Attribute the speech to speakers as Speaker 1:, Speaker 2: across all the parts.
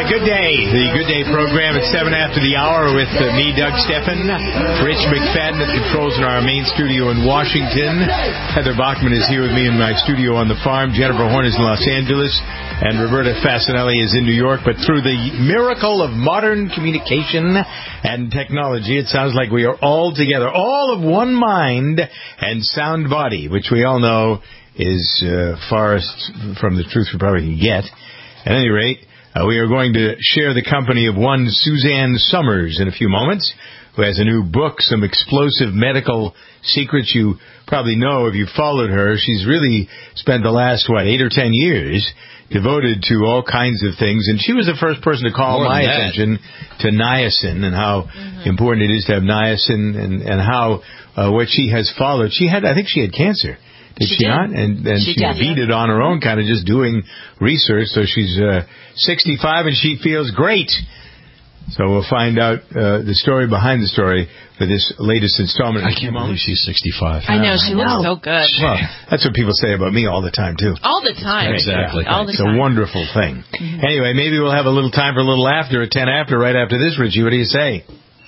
Speaker 1: right, Good Day. The Good Day program at 7 after the hour with me, Doug Steffen, Rich McFadden at the controls in our main studio in Washington. Heather Bachman is here with me in my studio on the farm. Jennifer Horn is in Los Angeles. And Roberta Fasanelli is in New York. But through the miracle of modern communication and technology, it sounds like we are all together, all of one mind and sound body, which we all know is farthest from the truth we probably can get. At any rate, we are going to share the company of one Suzanne Summers in a few moments, who has a new book, some explosive medical secrets you probably know if you followed her. She's really spent the last, 8 or 10 years devoted to all kinds of things. And she was the first person to call my attention to niacin and how important it is to have niacin and how what she has followed. I think she had cancer. Did she not? And she beat it on her own, kind of just doing research. So she's 65 and she feels great. So we'll find out the story behind the story for this latest installment.
Speaker 2: I can't believe she's 65.
Speaker 3: I know. She looks so good.
Speaker 1: Well, that's what people say about me all the time, too.
Speaker 3: All the time.
Speaker 2: Exactly.
Speaker 3: All the
Speaker 1: it's
Speaker 3: time.
Speaker 1: a wonderful thing. Anyway, maybe we'll have a little time for a little laughter at 10 after, right after this, Richie. What do you say?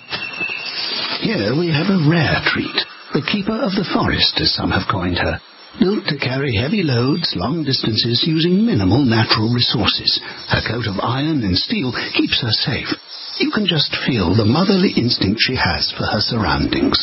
Speaker 4: Here we have a rare treat. The keeper of the forest, as some have coined her. Built to carry heavy loads long distances using minimal natural resources. Her coat of iron and steel keeps her safe. You can just feel the motherly instinct she has for her surroundings.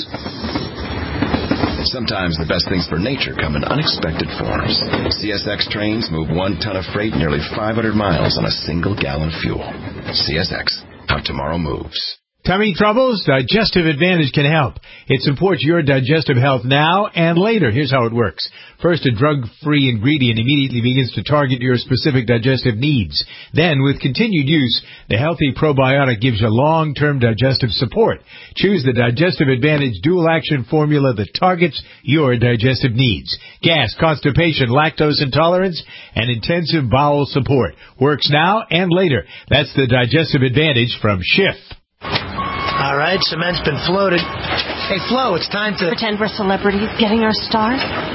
Speaker 5: Sometimes the best things for nature come in unexpected forms. CSX trains move 1 ton of freight nearly 500 miles on a single gallon fuel. CSX, how tomorrow moves.
Speaker 1: Tummy troubles? Digestive Advantage can help. It supports your digestive health now and later. Here's how it works. First, a drug-free ingredient immediately begins to target your specific digestive needs. Then, with continued use, the healthy probiotic gives you long-term digestive support. Choose the Digestive Advantage dual-action formula that targets your digestive needs. Gas, constipation, lactose intolerance, and intensive bowel support. Works now and later. That's the Digestive Advantage from Schiff.
Speaker 6: All right, cement's been floated. Hey, Flo, it's time to...
Speaker 7: Pretend we're celebrities getting our start?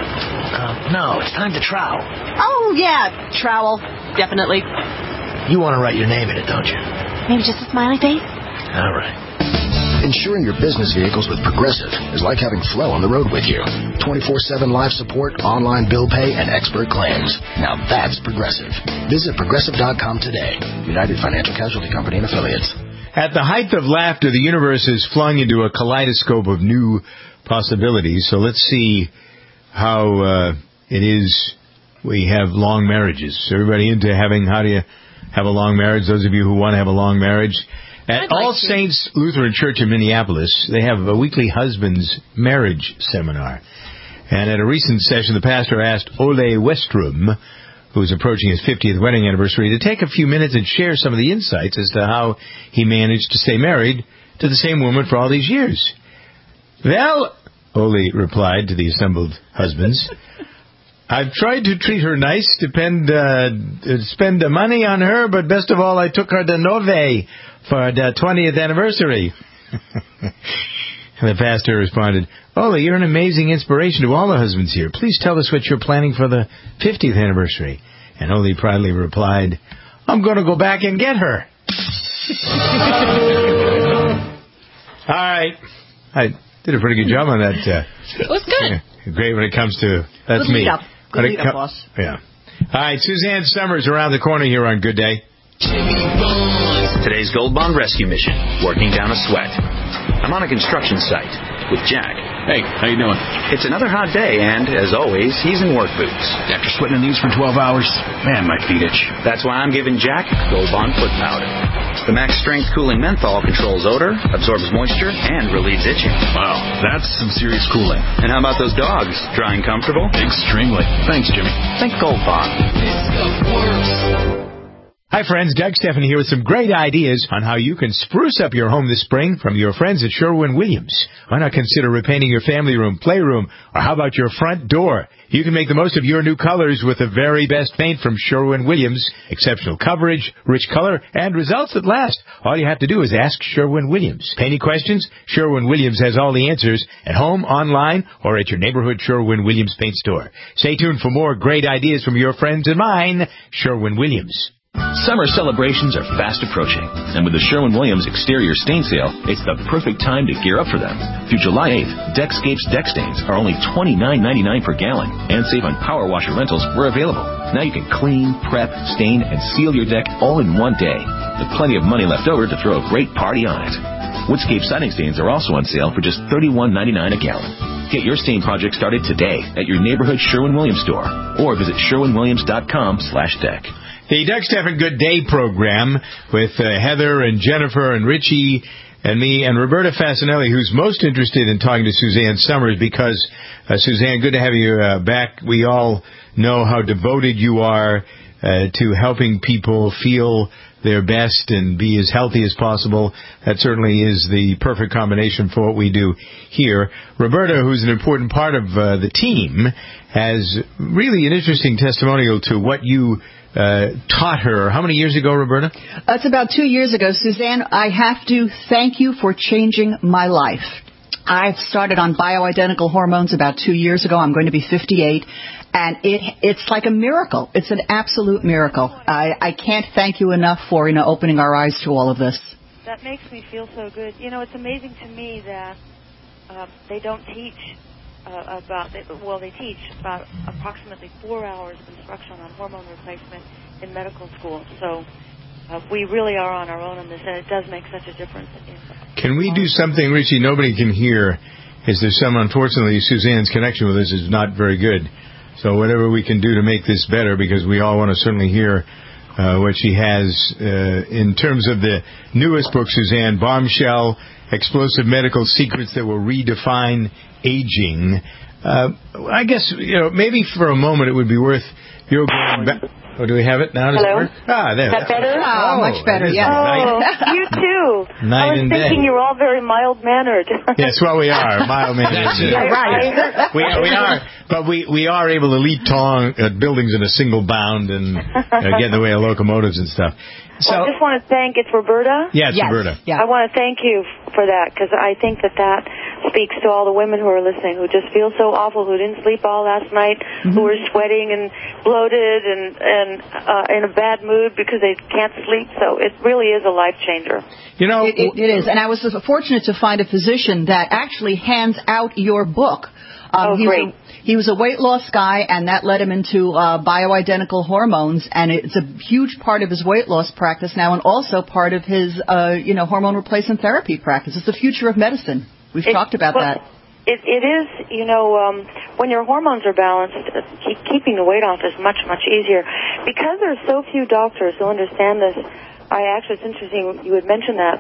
Speaker 6: No, it's time to trowel.
Speaker 7: Oh, yeah, trowel. Definitely.
Speaker 6: You want to write your name in it, don't you?
Speaker 7: Maybe just a smiley face?
Speaker 6: All right.
Speaker 8: Insuring your business vehicles with Progressive is like having Flo on the road with you. 24/7 live support, online bill pay, and expert claims. Now that's Progressive. Visit Progressive.com today. United Financial Casualty Company and Affiliates.
Speaker 1: At the height of laughter, the universe is flung into a kaleidoscope of new possibilities. So let's see how it is we have long marriages. Everybody into how do you have a long marriage? Those of you who want to have a long marriage. At All Saints Lutheran Church in Minneapolis, they have a weekly husbands marriage seminar. And at a recent session, the pastor asked Ole Westrom, who's approaching his 50th wedding anniversary, to take a few minutes and share some of the insights as to how he managed to stay married to the same woman for all these years. Well, Ole replied to the assembled husbands, I've tried to treat her nice, spend the money on her, but best of all, I took her to Nove for the 20th anniversary. And the pastor responded, Ole, you're an amazing inspiration to all the husbands here. Please tell us what you're planning for the 50th anniversary. And Ole proudly replied, I'm going to go back and get her. All right. I did a pretty good job on that.
Speaker 3: It was good.
Speaker 1: Yeah, great when it comes to, that's
Speaker 7: good
Speaker 1: me.
Speaker 7: Good lead up, boss.
Speaker 1: Yeah. All right, Suzanne Summers around the corner here on Good Day.
Speaker 9: Today's Gold Bond rescue mission, working down a sweat. I'm on a construction site with Jack.
Speaker 2: Hey, how you doing?
Speaker 9: It's another hot day, and, as always, he's in work boots.
Speaker 2: After sweating in these for 12 hours, man, my feet itch.
Speaker 9: That's why I'm giving Jack Gold Bond foot powder. The max strength cooling menthol controls odor, absorbs moisture, and relieves itching.
Speaker 2: Wow, that's some serious cooling.
Speaker 9: And how about those dogs? Dry and comfortable?
Speaker 2: Extremely. Thanks, Jimmy.
Speaker 9: Think Gold Bond.
Speaker 1: Hi, friends. Doug Steffen here with some great ideas on how you can spruce up your home this spring from your friends at Sherwin-Williams. Why not consider repainting your family room, playroom, or how about your front door? You can make the most of your new colors with the very best paint from Sherwin-Williams. Exceptional coverage, rich color, and results that last. All you have to do is ask Sherwin-Williams. Painting questions? Sherwin-Williams has all the answers at home, online, or at your neighborhood Sherwin-Williams paint store. Stay tuned for more great ideas from your friends and mine, Sherwin-Williams.
Speaker 10: Summer celebrations are fast approaching, and with the Sherwin-Williams exterior stain sale, it's the perfect time to gear up for them. Through July 8th, Deckscape's deck stains are only $29.99 per gallon, and save on power washer rentals where available. Now you can clean, prep, stain, and seal your deck all in one day, with plenty of money left over to throw a great party on it. Woodscape siding stains are also on sale for just $31.99 a gallon. Get your stain project started today at your neighborhood Sherwin-Williams store, or visit sherwinwilliams.com/deck.
Speaker 1: The Doug Stephan Good Day program with Heather and Jennifer and Richie and me and Roberta Fasinelli, who's most interested in talking to Suzanne Somers because, Suzanne, good to have you back. We all know how devoted you are to helping people feel their best and be as healthy as possible. That certainly is the perfect combination for what we do here. Roberta, who's an important part of the team, has really an interesting testimonial to what you taught her. How many years ago, Roberta?
Speaker 11: It's about 2 years ago. Suzanne, I have to thank you for changing my life. I started on bioidentical hormones about 2 years ago. I'm going to be 58. And it's like a miracle. It's an absolute miracle. I can't thank you enough for, opening our eyes to all of this.
Speaker 12: That makes me feel so good. It's amazing to me that they don't teach they teach about approximately 4 hours of instruction on hormone replacement in medical school. So we really are on our own on this, and it does make such a difference.
Speaker 1: Can we do something, Richie, nobody can hear? Unfortunately, Suzanne's connection with us is not very good. So whatever we can do to make this better, because we all want to certainly hear what she has in terms of the newest book, Suzanne, Bombshell, Explosive Medical Secrets That Will Redefine Aging. I guess, maybe for a moment it would be worth your going back. Oh, do we have it now? Does it work? There.
Speaker 12: Is that better?
Speaker 11: Much better, yeah.
Speaker 12: You too. I was thinking you were all very mild-mannered.
Speaker 1: Yes, well, we are. Mild-mannered.
Speaker 11: Right.
Speaker 1: We are. But we are able to leap tall at buildings in a single bound and get in the way of locomotives and stuff. So,
Speaker 12: I just want to thank, it's Roberta?
Speaker 1: Yes, Roberta.
Speaker 11: Yeah.
Speaker 12: I want to thank you for that, because I think that speaks to all the women who are listening, who just feel so awful, who didn't sleep all last night, who are sweating and bloated and in a bad mood because they can't sleep. So it really is a life changer.
Speaker 11: It is. And I was fortunate to find a physician that actually hands out your book.
Speaker 12: Great.
Speaker 11: He was a weight loss guy, and that led him into bioidentical hormones, and it's a huge part of his weight loss practice now, and also part of his, hormone replacement therapy practice. It's the future of medicine. We've talked about that.
Speaker 12: It is, when your hormones are balanced, keeping the weight off is much, much easier. Because there's so few doctors who understand this, it's interesting you would mention that.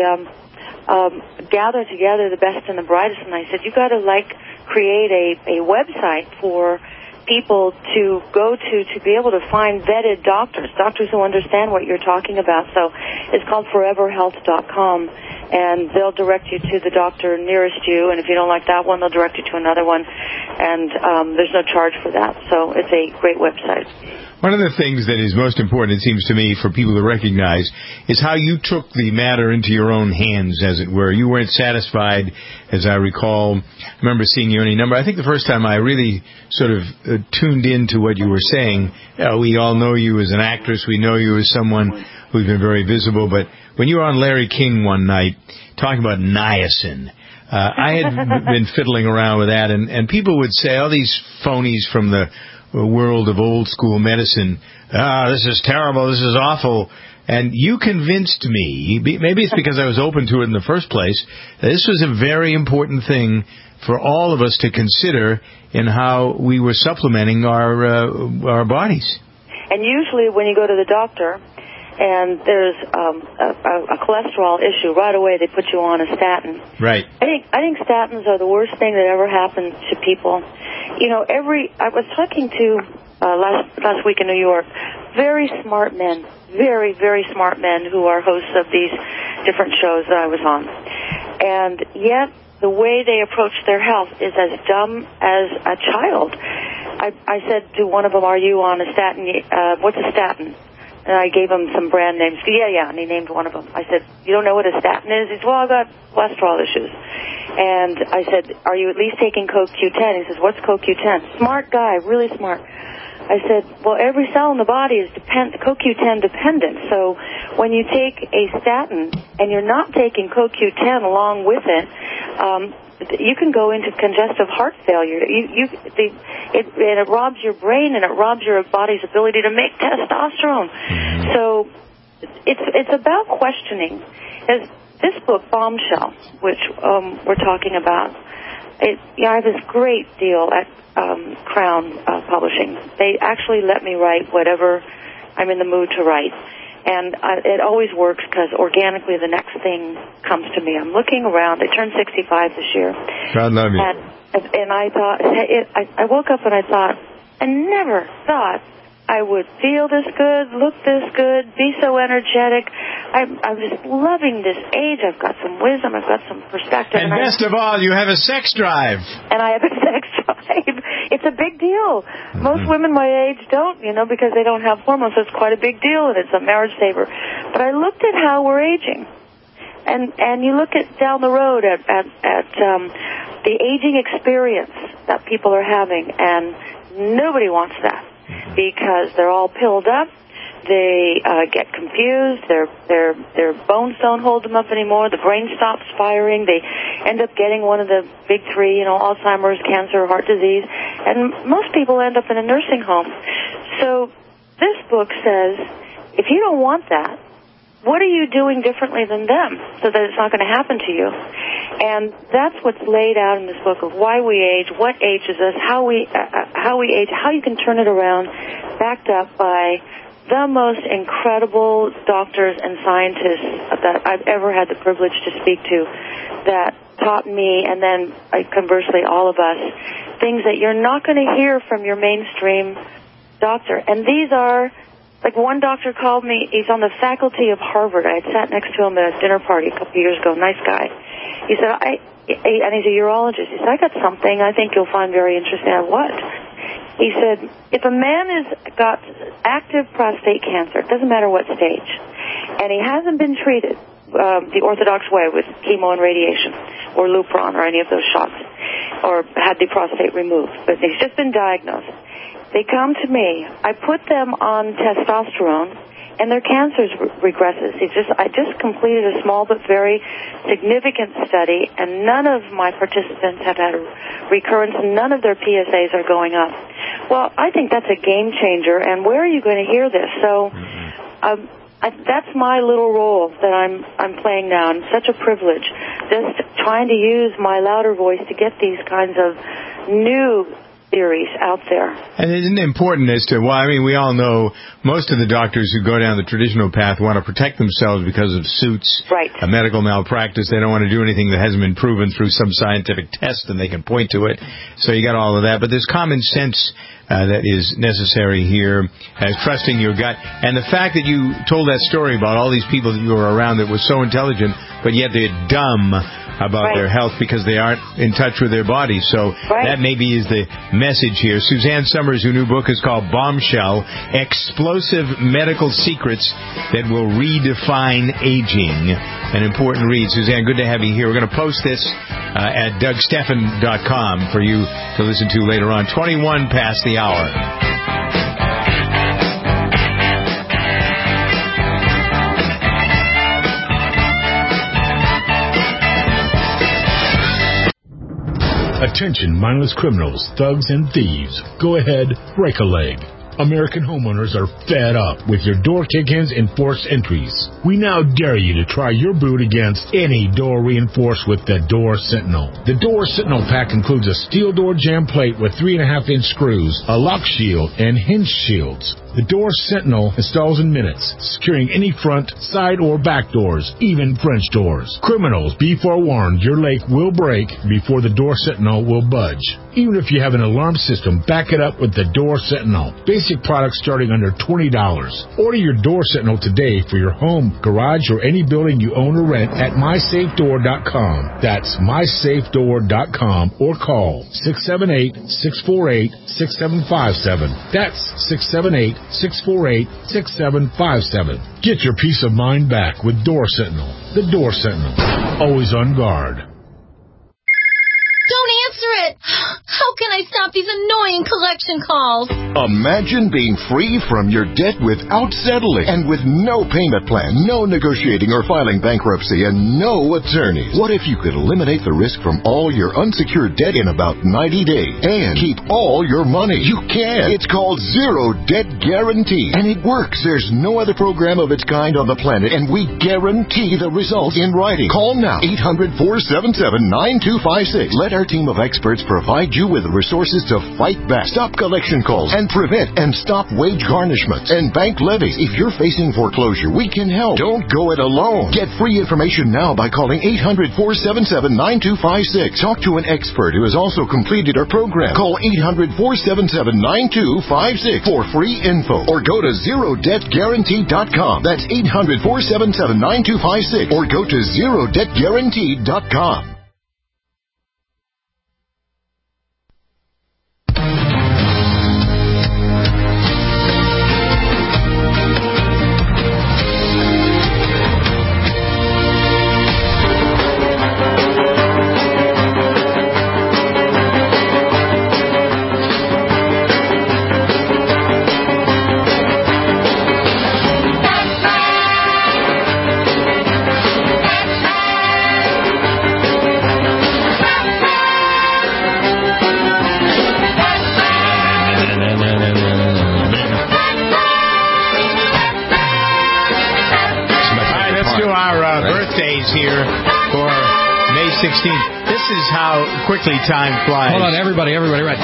Speaker 12: I gathered together the best and the brightest, and I said, you got to create a website for people to go to be able to find vetted doctors who understand what you're talking about. So it's called foreverhealth.com, and they'll direct you to the doctor nearest you, and if you don't like that one, they'll direct you to another one, and there's no charge for that. So it's a great website.
Speaker 1: One of the things that is most important, it seems to me, for people to recognize is how you took the matter into your own hands, as it were. You weren't satisfied, as I recall. I remember seeing you any number. I think the first time I really sort of tuned into what you were saying, we all know you as an actress. We know you as someone who's been very visible. But when you were on Larry King one night talking about niacin, I had been fiddling around with that, and people would say, these phonies from the world of old school medicine, this is terrible, this is awful. And you convinced me, maybe it's because I was open to it in the first place, that this was a very important thing for all of us to consider in how we were supplementing our bodies.
Speaker 12: And usually when you go to the doctor and there's a cholesterol issue, right away they put you on a statin.
Speaker 1: Right.
Speaker 12: I think statins are the worst thing that ever happens to people. I was talking to last week in New York, very smart men, very, very smart men who are hosts of these different shows that I was on. And yet the way they approach their health is as dumb as a child. I said to one of them, are you on a statin? What's a statin? And I gave him some brand names. Yeah, and he named one of them. I said, you don't know what a statin is? He said, well, I've got cholesterol issues. And I said, are you at least taking CoQ10? He says, what's CoQ10? Smart guy, really smart. I said, well, every cell in the body is CoQ10 dependent. So when you take a statin and you're not taking CoQ10 along with it, you can go into congestive heart failure. It robs your brain and it robs your body's ability to make testosterone. So it's about questioning. This book, Bombshell, which we're talking about, I have this great deal at Crown Publishing. They actually let me write whatever I'm in the mood to write. And it always works because organically the next thing comes to me. I'm looking around. I turned 65 this year.
Speaker 1: God love you.
Speaker 12: And I thought, I woke up and I thought, I never thought I would feel this good, look this good, be so energetic. I'm just loving this age. I've got some wisdom. I've got some perspective.
Speaker 1: And best of all, you have a sex drive.
Speaker 12: And I have a sex drive. It's a big deal. Most women my age don't, because they don't have hormones. So it's quite a big deal, and it's a marriage saver. But I looked at how we're aging. And you look at down the road at the aging experience that people are having, and nobody wants that. Because they're all pilled up, they get confused, their bones don't hold them up anymore, the brain stops firing, they end up getting one of the big three, Alzheimer's, cancer, heart disease, and most people end up in a nursing home. So this book says, if you don't want that, what are you doing differently than them so that it's not going to happen to you? And that's what's laid out in this book of why we age, what ages us, how we age, how you can turn it around, backed up by the most incredible doctors and scientists that I've ever had the privilege to speak to that taught me, and then conversely all of us, things that you're not going to hear from your mainstream doctor. And these are... Like one doctor called me, he's on the faculty of Harvard. I had sat next to him at a dinner party a couple of years ago, nice guy. He said, and he's a urologist. He said, I got something I think you'll find very interesting. What? He said, if a man has got active prostate cancer, it doesn't matter what stage, and he hasn't been treated the orthodox way with chemo and radiation or Lupron or any of those shots, or had the prostate removed, but he's just been diagnosed, they come to me. I put them on testosterone, and their cancer regresses. I just completed a small but very significant study, and none of my participants have had a recurrence, and none of their PSAs are going up. Well, I think that's a game changer, and where are you going to hear this? So that's my little role that I'm playing now, and such a privilege, just trying to use my louder voice to get these kinds of new theories out there.
Speaker 1: And isn't it important as to, we all know most of the doctors who go down the traditional path want to protect themselves because of suits,
Speaker 12: right,
Speaker 1: a medical malpractice. They don't want to do anything that hasn't been proven through some scientific test, and they can point to it. So you got all of that. But there's common sense that is necessary here, trusting your gut. And the fact that you told that story about all these people that you were around that were so intelligent, but yet they're dumb about their health because they aren't in touch with their bodies. So that maybe is the message here. Suzanne Somers, her new book is called Bombshell, Explosive Medical Secrets That Will Redefine Aging. An important read. Suzanne, good to have you here. We're going to post this at DougStephan.com for you to listen to later on. 21 past the hour.
Speaker 13: Attention, mindless criminals, thugs, and thieves. Go ahead, break a leg. American homeowners are fed up with your door kick-ins and forced entries. We now dare you to try your boot against any door reinforced with the Door Sentinel. The Door Sentinel pack includes a steel door jamb plate with 3.5-inch screws, a lock shield, and hinge shields. The Door Sentinel installs in minutes, securing any front, side, or back doors, even French doors. Criminals, be forewarned, your leg will break before the Door Sentinel will budge. Even if you have an alarm system, back it up with the Door Sentinel. Basic products starting under $20. Order your Door Sentinel today for your home, garage, or any building you own or rent at MySafeDoor.com. That's MySafeDoor.com, or call 678-648-6757. That's 678-648-6757. Get your peace of mind back with Door Sentinel. The Door Sentinel. Always on guard.
Speaker 14: Don't answer it! How can
Speaker 3: I stop these annoying collection calls?
Speaker 14: Imagine being free from your debt without settling and with no payment plan, no negotiating or filing bankruptcy, and no attorneys. What if you could eliminate the risk from all your unsecured debt in about 90 days and keep all your money? You can. It's called Zero Debt Guarantee, and it works. There's no other program of its kind on the planet, and we guarantee the results in writing. Call now, 800-477-9256. Let our team of experts provide you with the resources to fight back, stop collection calls, and prevent and stop wage garnishments and bank levies. If you're facing foreclosure, we can help. Don't go it alone. Get free information now by calling 800-477-9256. Talk to an expert who has also completed our program. Call 800-477-9256 for free info, or go to ZeroDebtGuarantee.com. That's 800-477-9256, or go to ZeroDebtGuarantee.com.
Speaker 1: Here for May 16th. This is how quickly time flies.
Speaker 15: Hold on, everybody, right.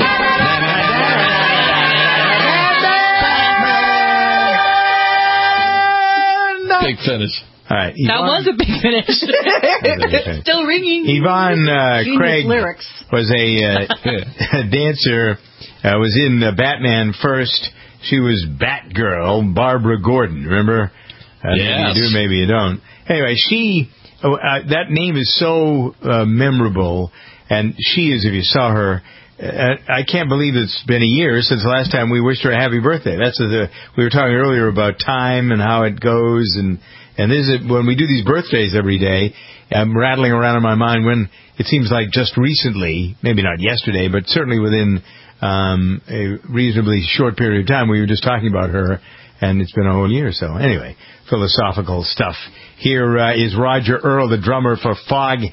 Speaker 15: Big finish.
Speaker 1: All right,
Speaker 3: Yvonne, that was a big finish. Still ringing.
Speaker 1: Yvonne Craig
Speaker 11: lyrics.
Speaker 1: Was a dancer, was in Batman first. She was Batgirl, Barbara Gordon, remember?
Speaker 15: Yes.
Speaker 1: Maybe you do, maybe you don't. Anyway, that name is so memorable, and she is, if you saw her, I can't believe it's been a year since the last time we wished her a happy birthday. We were talking earlier about time and how it goes, and this is when we do these birthdays every day, I'm rattling around in my mind when it seems like just recently, maybe not yesterday, but certainly within a reasonably short period of time, we were just talking about her, and it's been a whole year. So anyway, philosophical stuff. Here is Roger Earl, the drummer for Foghat.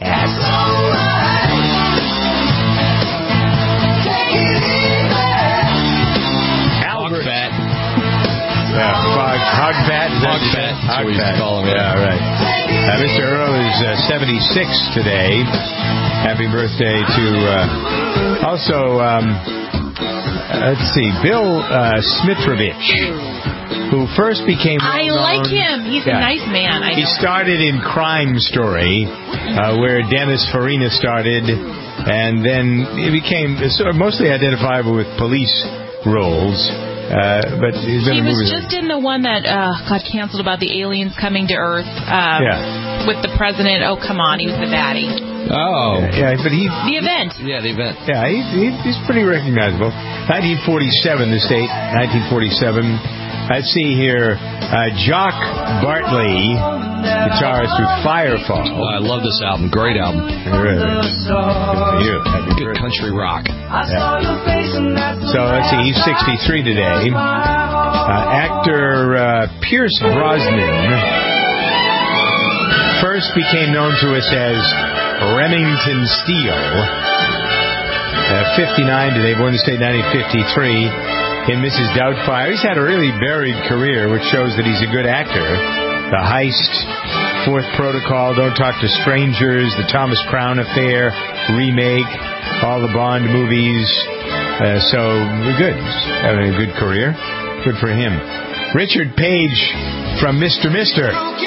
Speaker 1: Hogbat.
Speaker 15: Hogbat. That's what we used to call him.
Speaker 1: Yeah, right. Mr. Earl is 76 today. Happy birthday to also, let's see, Bill Smitrovich, who first became
Speaker 3: I like him. He's a nice man.
Speaker 1: He started in Crime Story, where Dennis Farina started, and then he became mostly identifiable with police roles. But he's been
Speaker 3: he was just in the one that got canceled about the aliens coming to Earth with the president. Oh, come on. He was the baddie.
Speaker 15: Oh.
Speaker 1: Yeah, but
Speaker 3: The event.
Speaker 15: Yeah, the event.
Speaker 1: Yeah, he's pretty recognizable. 1947, this date, 1947. Let's see here. Jock Bartley, guitarist with Firefall.
Speaker 15: Oh, I love this album. Great album.
Speaker 1: Really. Good for you.
Speaker 15: Good country rock.
Speaker 1: Yeah. So let's see. He's 63 today. Actor Pierce Brosnan first became known to us as Remington Steele. 59 today, born in the state 1953. In Mrs. Doubtfire. He's had a really varied career, which shows that he's a good actor. The Heist, Fourth Protocol, Don't Talk to Strangers, The Thomas Crown Affair, Remake, all the Bond movies. So, good. He's having a good career. Good for him. Richard Page from Mr. Mister.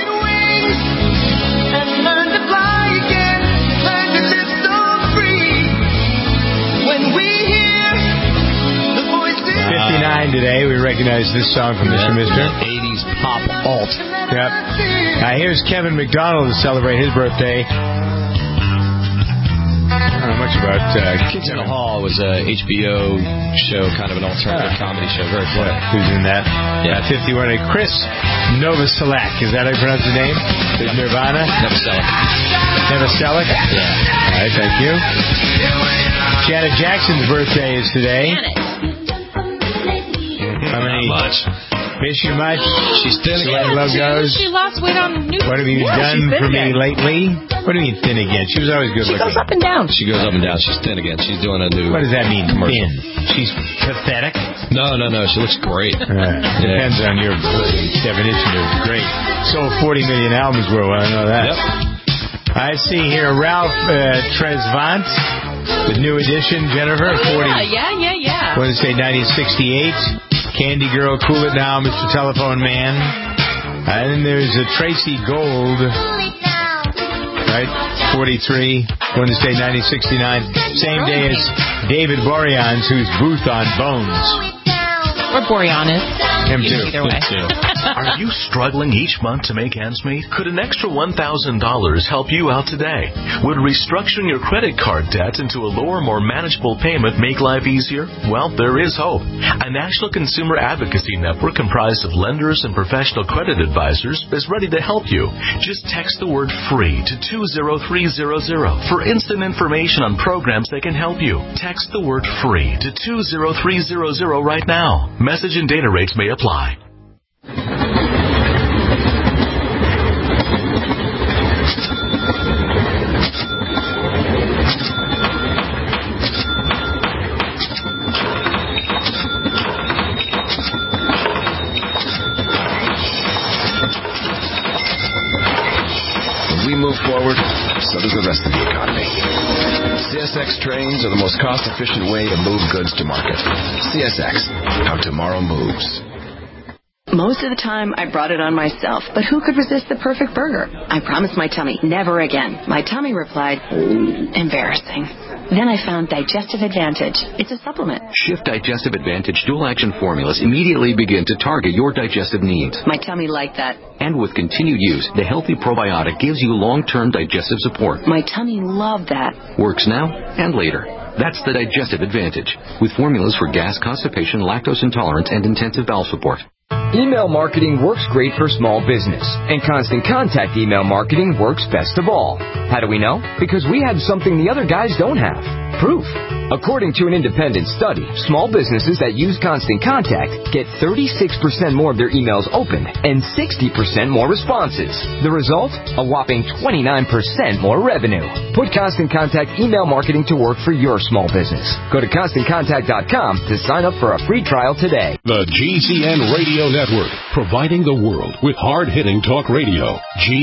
Speaker 1: 59 today. We recognize this song from Mr. Mister.
Speaker 15: 80s pop alt.
Speaker 1: Yep. Here's Kevin McDonald to celebrate his birthday. I don't know much about
Speaker 15: Kids in the Hall was a HBO show, kind of an alternative comedy show. Very funny.
Speaker 1: Who's in that?
Speaker 15: Yeah.
Speaker 1: 51. Chris Novoselic. Is that how you pronounce his name? Is Nirvana?
Speaker 15: Novoselic.
Speaker 1: Novoselic?
Speaker 15: Yeah.
Speaker 1: All right, thank you. Janet Jackson's birthday is today. How many?
Speaker 15: Not much.
Speaker 1: Miss you much?
Speaker 15: She's thin again.
Speaker 3: She lost weight on New
Speaker 1: What have you done for me lately? What do you mean thin again? She was always good looking.
Speaker 7: She goes up and down.
Speaker 15: She goes up and down. She's thin again. She's doing a new.
Speaker 1: What does that mean,
Speaker 15: commercial.
Speaker 1: thin? She's pathetic?
Speaker 15: No. She looks great.
Speaker 1: Depends on your definition of great. Sold 40 million albums worldwide. I know that.
Speaker 15: Yep.
Speaker 1: I see here Ralph Tresvant with New Edition, Jennifer. 40.
Speaker 3: Yeah.
Speaker 1: What did it say, 1968? Candy Girl, Cool It Now, Mr. Telephone Man. And then there's Tracy Gold. Right? 43. What did it say, 1969? Same day as David Boreanaz, who's Booth on Bones.
Speaker 3: Or Boreanaz.
Speaker 1: Him too.
Speaker 3: Either way.
Speaker 10: Are you struggling each month to make ends meet? Could an extra $1,000 help you out today? Would restructuring your credit card debt into a lower, more manageable payment make life easier? Well, there is hope. A national consumer advocacy network comprised of lenders and professional credit advisors is ready to help you. Just text the word FREE to 20300 for instant information on programs that can help you. Text the word FREE to 20300 right now. Message and data rates may apply.
Speaker 5: As we move forward, so does the rest of the economy. CSX trains are the most cost-efficient way to move goods to market. CSX, how tomorrow moves.
Speaker 16: Most of the time, I brought it on myself, but who could resist the perfect burger? I promised my tummy, never again. My tummy replied, embarrassing. Then I found Digestive Advantage. It's a supplement.
Speaker 17: Shift Digestive Advantage dual-action formulas immediately begin to target your digestive needs.
Speaker 16: My tummy liked that.
Speaker 17: And with continued use, the healthy probiotic gives you long-term digestive support.
Speaker 16: My tummy loved that.
Speaker 17: Works now and later. That's the Digestive Advantage, with formulas for gas, constipation, lactose intolerance, and intensive bowel support.
Speaker 18: Email marketing works great for small business, and Constant Contact email marketing works best of all. How do we know? Because we have something the other guys don't have. Proof. According to an independent study, small businesses that use Constant Contact get 36% more of their emails opened and 60% more responses. The result? A whopping 29% more revenue. Put Constant Contact email marketing to work for your small business. Go to ConstantContact.com to sign up for a free trial today.
Speaker 19: The GCN Radio Network, providing the world with hard-hitting talk radio.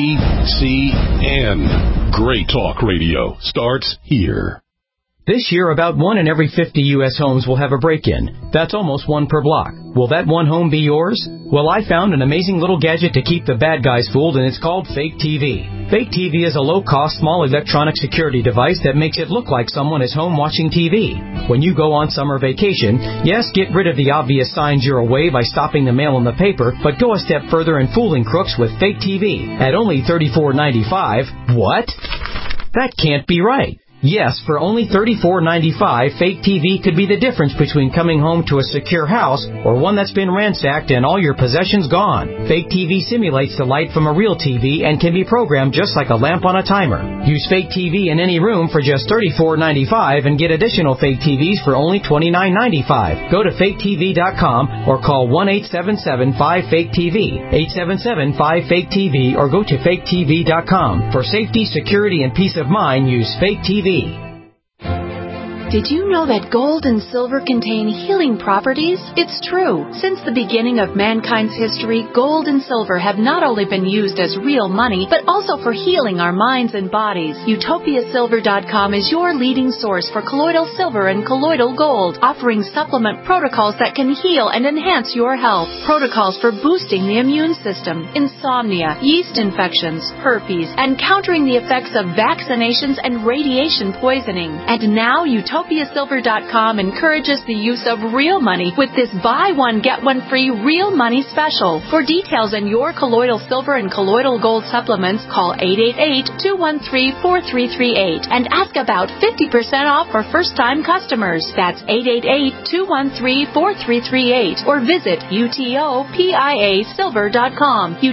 Speaker 19: GCN. Great talk radio starts here.
Speaker 20: This year, about 1 in every 50 U.S. homes will have a break-in. That's almost 1 per block. Will that one home be yours? Well, I found an amazing little gadget to keep the bad guys fooled, and it's called Fake TV. Fake TV is a low-cost, small electronic security device that makes it look like someone is home watching TV. When you go on summer vacation, yes, get rid of the obvious signs you're away by stopping the mail and the paper, but go a step further in fooling crooks with Fake TV. At only $34.95, what? That can't be right. Yes, for only $34.95, Fake TV could be the difference between coming home to a secure house or one that's been ransacked and all your possessions gone. Fake TV simulates the light from a real TV and can be programmed just like a lamp on a timer. Use Fake TV in any room for just $34.95 and get additional Fake TVs for only $29.95. Go to faketv.com or call 1-877-5-FAKE-TV, 877-5-FAKE-TV, or go to faketv.com. For safety, security, and peace of mind, use Fake TV.
Speaker 21: Did you know that gold and silver contain healing properties? It's true. Since the beginning of mankind's history, gold and silver have not only been used as real money, but also for healing our minds and bodies. UtopiaSilver.com is your leading source for colloidal silver and colloidal gold, offering supplement protocols that can heal and enhance your health. Protocols for boosting the immune system, insomnia, yeast infections, herpes, and countering the effects of vaccinations and radiation poisoning. And now UtopiaSilver.com encourages the use of real money with this buy one, get one free real money special. For details on your colloidal silver and colloidal gold supplements, call 888-213-4338 and ask about 50% off for first-time customers. That's 888-213-4338 or visit UTOPIASilver.com.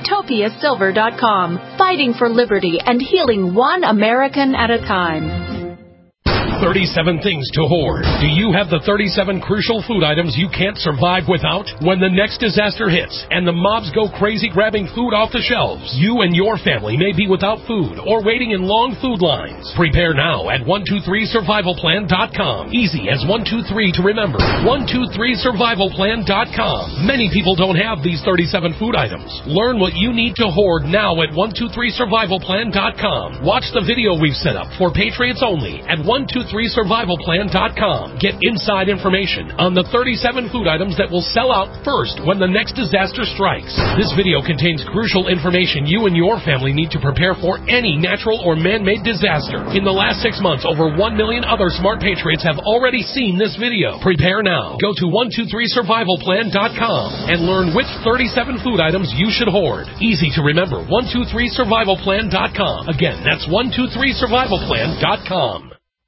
Speaker 21: UtopiaSilver.com. Fighting for liberty and healing one American at a time.
Speaker 19: 37 things to hoard. Do you have the 37 crucial food items you can't survive without? When the next disaster hits and the mobs go crazy grabbing food off the shelves, you and your family may be without food or waiting in long food lines. Prepare now at 123survivalplan.com. Easy as 123 to remember. 123survivalplan.com. Many people don't have these 37 food items. Learn what you need to hoard now at 123survivalplan.com. Watch the video we've set up for Patriots only at 123survivalplan.com. Get inside information on the 37 food items that will sell out first when the next disaster strikes. This video contains crucial information you and your family need to prepare for any natural or man-made disaster. In the last 6 months, over 1 million other smart patriots have already seen this video. Prepare now. Go to 123survivalplan.com and learn which 37 food items you should hoard. Easy to remember. 123survivalplan.com. Again, that's 123survivalplan.com.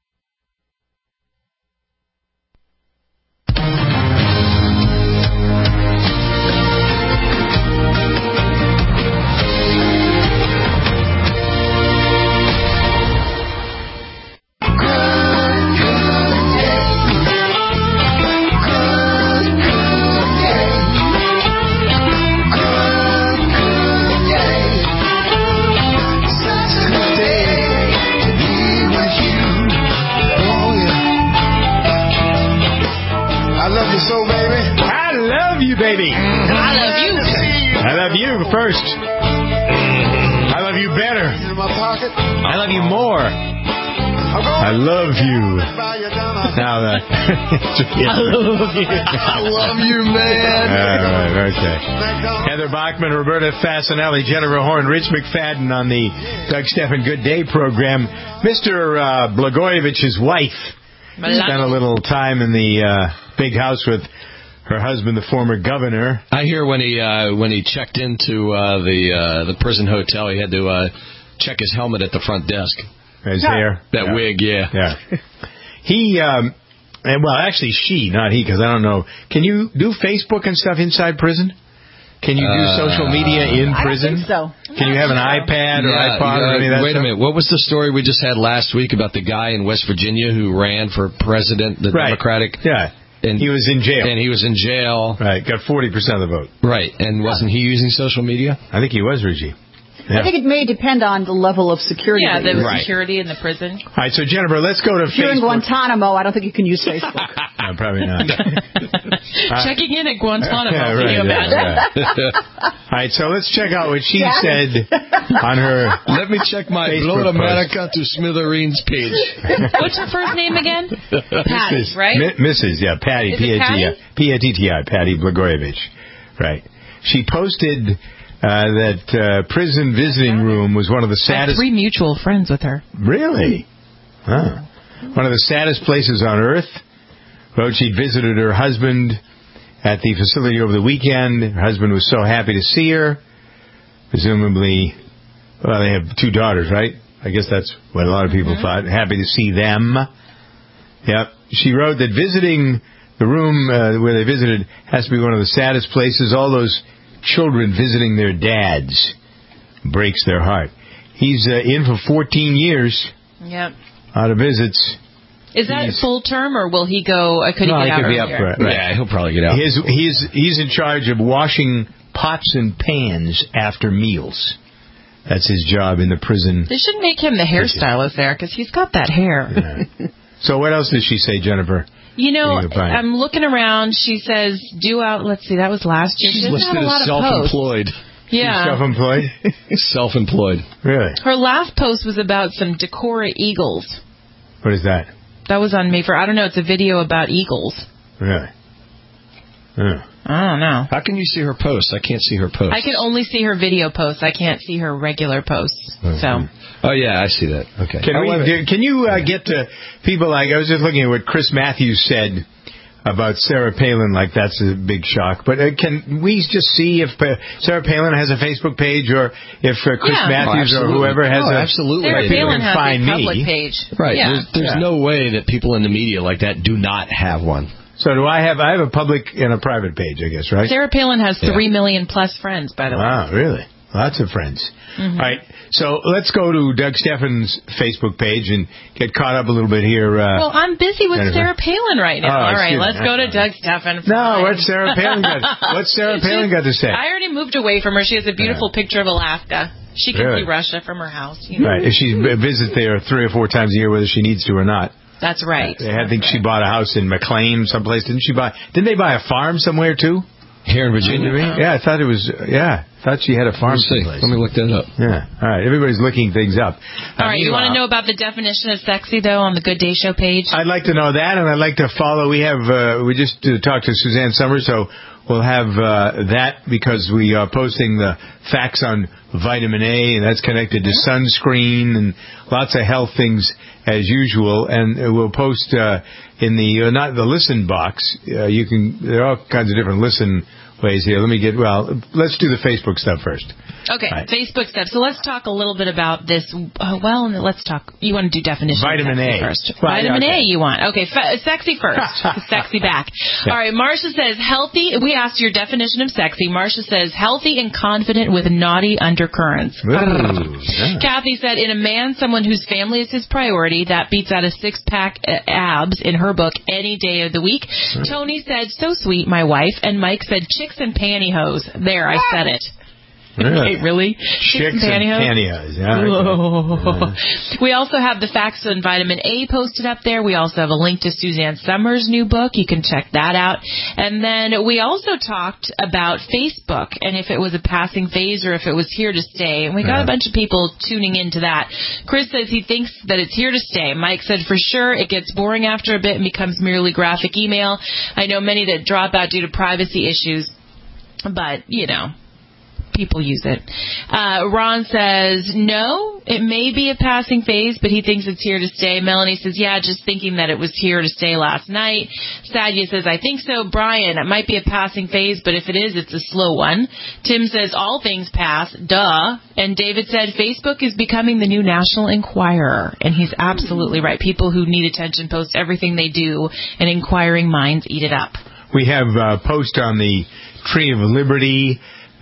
Speaker 1: Baby.
Speaker 3: I love you.
Speaker 1: I love you first. I love you better. I love you more. I love you. Now that.
Speaker 6: I love you. I love you, man.
Speaker 1: All right, okay. Heather Bachman, Roberta Fasanelli, Jennifer Horn, Rich McFadden on the Doug Stephan Good Day program. Mr. Blagojevich's wife spent a little time in the big house with her husband, the former governor.
Speaker 15: I hear when he checked into the prison hotel, he had to check his helmet at the front desk.
Speaker 1: His hair,
Speaker 15: that wig, yeah.
Speaker 1: He, well, actually, she, not he, because I don't know. Can you do Facebook and stuff inside prison? Can you do social media in prison?
Speaker 11: I don't think so.
Speaker 1: Can you have an iPad or iPod or any of that
Speaker 15: Wait a minute. What was the story we just had last week about the guy in West Virginia who ran for president, the Democratic?
Speaker 1: Yeah. And he was in jail.
Speaker 15: And he was in jail.
Speaker 1: Right. Got 40% of the vote.
Speaker 15: Right. And wasn't he using social media?
Speaker 1: I think he was, Reggie. Yeah.
Speaker 11: I think it may depend on the level of security.
Speaker 3: Yeah, the security in the prison.
Speaker 1: All right, so Jennifer, let's go to
Speaker 11: Facebook. If you're in Guantanamo, I don't think you can use Facebook.
Speaker 1: No, probably not.
Speaker 3: Checking in at Guantanamo. Can you imagine?
Speaker 1: All right, so let's check out what she said on her.
Speaker 15: Let me check my Blood America to Smithereens page.
Speaker 3: What's her first name again? Patty, right?
Speaker 1: Mrs. Yeah, Patty. P-A-T-T-I. Patty Blagojevich. Right. She posted that prison visiting room was one of the saddest.
Speaker 3: I have 3 mutual friends with her.
Speaker 1: Really? Huh. One of the saddest places on earth. Wrote she'd visited her husband at the facility over the weekend. Her husband was so happy to see her. Presumably, well, they have 2 daughters, right? I guess that's what a lot of people thought. Happy to see them. Yep. She wrote that visiting the room where they visited has to be one of the saddest places. All those children visiting their dads breaks their heart. He's in for 14 years.
Speaker 3: Yep.
Speaker 1: Out of visits.
Speaker 3: Is that full term, or will he go? Could he get out earlier?
Speaker 15: Yeah, he'll probably get out.
Speaker 1: He's in charge of washing pots and pans after meals. That's his job in the prison.
Speaker 3: They should make him the hairstylist there, because he's got that hair.
Speaker 1: Yeah. So what else did she say, Jennifer?
Speaker 3: You know, I'm looking around. She says, let's see, that was last year.
Speaker 15: She's listed as self-employed.
Speaker 3: Yeah.
Speaker 1: Self-employed?
Speaker 15: Self-employed.
Speaker 1: Really?
Speaker 3: Her last post was about some Decorah eagles.
Speaker 1: What is that?
Speaker 3: That was on May 1st. I don't know. It's a video about eagles.
Speaker 1: Really? Yeah.
Speaker 3: I don't know.
Speaker 15: How can you see her posts? I can't see her posts.
Speaker 3: I can only see her video posts. I can't see her regular posts. So.
Speaker 15: Oh, yeah, I see that. Okay.
Speaker 1: Can you get to people like, I was just looking at what Chris Matthews said about Sarah Palin, like that's a big shock. But can we just see if Sarah Palin has a Facebook page, or if Chris Matthews or whoever has
Speaker 15: absolutely.
Speaker 3: Sarah Palin has a public page.
Speaker 15: Right. Yeah. There's no way that people in the media like that do not have one.
Speaker 1: So do I have a public and a private page, I guess, right?
Speaker 3: Sarah Palin has 3 million plus friends, by the way.
Speaker 1: Wow, really? Lots of friends.
Speaker 3: Mm-hmm.
Speaker 1: All right, so let's go to Doug Steffen's Facebook page and get caught up a little bit here.
Speaker 3: Well, I'm busy with
Speaker 1: Jennifer.
Speaker 3: Sarah Palin right now.
Speaker 1: Oh,
Speaker 3: All right,
Speaker 1: excuse
Speaker 3: let's
Speaker 1: me.
Speaker 3: go to Doug Steffen.
Speaker 1: No, what's Sarah Palin got to say?
Speaker 3: I already moved away from her. She has a beautiful picture of Alaska. She can
Speaker 1: Really?
Speaker 3: see Russia from her house. You know?
Speaker 1: Right, if she visits there 3 or 4 times a year, whether she needs to or not.
Speaker 3: That's right.
Speaker 1: I think she bought a house in McLean, someplace. Didn't they buy a farm somewhere too?
Speaker 15: Here in Virginia?
Speaker 1: Yeah, I thought it was. Yeah, I thought she had a farm someplace.
Speaker 15: Let me look that up.
Speaker 1: Yeah. All right. Everybody's looking things up.
Speaker 3: All right. You want to know about the definition of sexy, though, on the Good Day Show page?
Speaker 1: I'd like to know that, and I'd like to follow. We just talked to Suzanne Summers, so we'll have that because we are posting the facts on vitamin A, and that's connected to sunscreen and lots of health things as usual. And we'll post in the not the listen box. There are all kinds of different listen ways here. Let's do the Facebook stuff first.
Speaker 3: Okay,
Speaker 1: right.
Speaker 3: Facebook stuff. So let's talk a little bit about this. Let's talk. You want to do definition
Speaker 1: vitamin
Speaker 3: of sexy
Speaker 1: A
Speaker 3: first.
Speaker 1: Well,
Speaker 3: vitamin
Speaker 1: okay.
Speaker 3: A you want. Okay, sexy first. Sexy back. Yeah. All right, Marcia says healthy. We asked your definition of sexy. Marcia says healthy and confident with naughty undercurrents.
Speaker 1: Yeah.
Speaker 3: Kathy said in a man, someone whose family is his priority. That beats out a 6-pack abs in her book any day of the week. Tony said so sweet, my wife. And Mike said chicks and pantyhose. There, I said it.
Speaker 1: Really?
Speaker 3: Wait, really?
Speaker 1: Chicks and pantyhose. Yeah, okay.
Speaker 3: We also have the facts on vitamin A posted up there. We also have a link to Suzanne Summers' new book. You can check that out. And then we also talked about Facebook and if it was a passing phase or if it was here to stay. And we got a bunch of people tuning into that. Chris says he thinks that it's here to stay. Mike said for sure it gets boring after a bit and becomes merely graphic email. I know many that drop out due to privacy issues, but, people use it. Ron says, no, it may be a passing phase, but he thinks it's here to stay. Melanie says, yeah, just thinking that it was here to stay last night. Sadia says, I think so. Brian, it might be a passing phase, but if it is, it's a slow one. Tim says, all things pass, duh. And David said, Facebook is becoming the new National Enquirer. And he's absolutely right. People who need attention post everything they do, and inquiring minds eat it up.
Speaker 1: We have a post on the Tree of Liberty,